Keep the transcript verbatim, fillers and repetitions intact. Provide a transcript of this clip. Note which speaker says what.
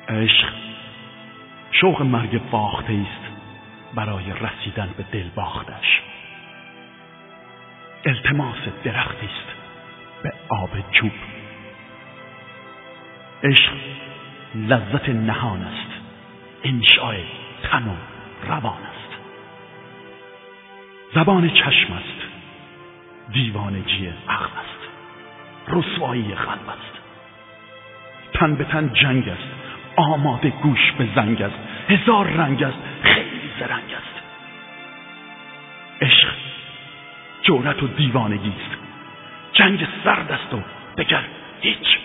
Speaker 1: عشق شوق مرگ فاخته است برای رسیدن به دل باختش. التماس درختی است به آب چوب. عشق لذت نهان است، انشای تن و روان است. زبان چشم است، دیوانگی عقل است، رسوایی قلب است. تن به تن جنگ است، آماده گوش به زنگ است. هزار رنگ است، خیلی زرنگ است. عشق جرأت و دیوانگی است، جنگ سرد است و دگر هیچ.